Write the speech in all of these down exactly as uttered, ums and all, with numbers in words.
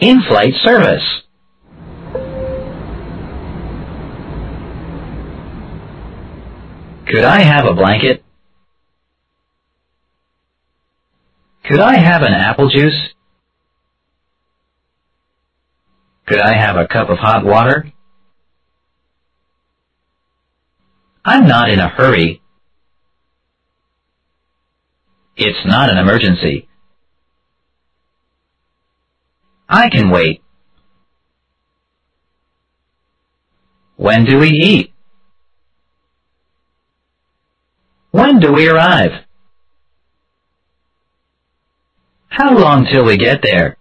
In-flight service. Could I have a blanket? Could I have an apple juice? Could I have a cup of hot water? I'm not in a hurry. It's not an emergency. I can wait. When do we eat? When do we arrive? How long till we get there?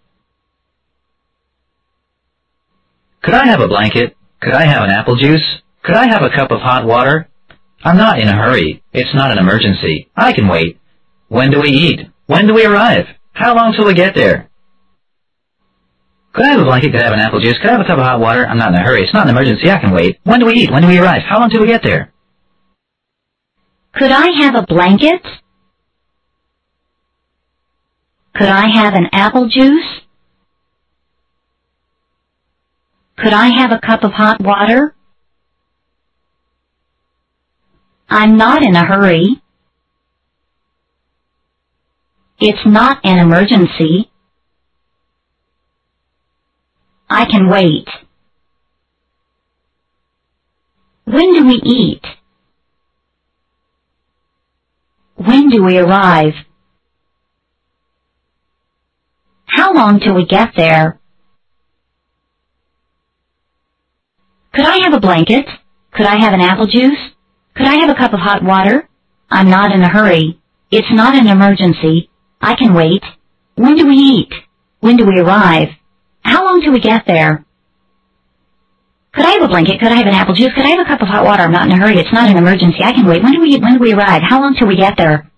Could I have a blanket? Could I have an apple juice? Could I have a cup of hot water? I'm not in a hurry. It's not an emergency. I can wait. When do we eat? When do we arrive? How long till we get there? Could I have a blanket? Could I have an apple juice? Could I have a cup of hot water? I'm not in a hurry. It's not an emergency. I can wait. When do we eat? When do we arrive? How long till we get there? Could I have a blanket? Could I have an apple juice? Could I have a cup of hot water? I'm not in a hurry. It's not an emergency. I can wait. When do we eat? When do we arrive? How long till we get there? Could I have a blanket? Could I have an apple juice? Could I have a cup of hot water? I'm not in a hurry. It's not an emergency. I can wait. When do we eat? When do we arrive? How long till we get there? Could I have a blanket? Could I have an apple juice? Could I have a cup of hot water? I'm not in a hurry. It's not an emergency. I can wait. When do we eat? When do we arrive? How long till we get there?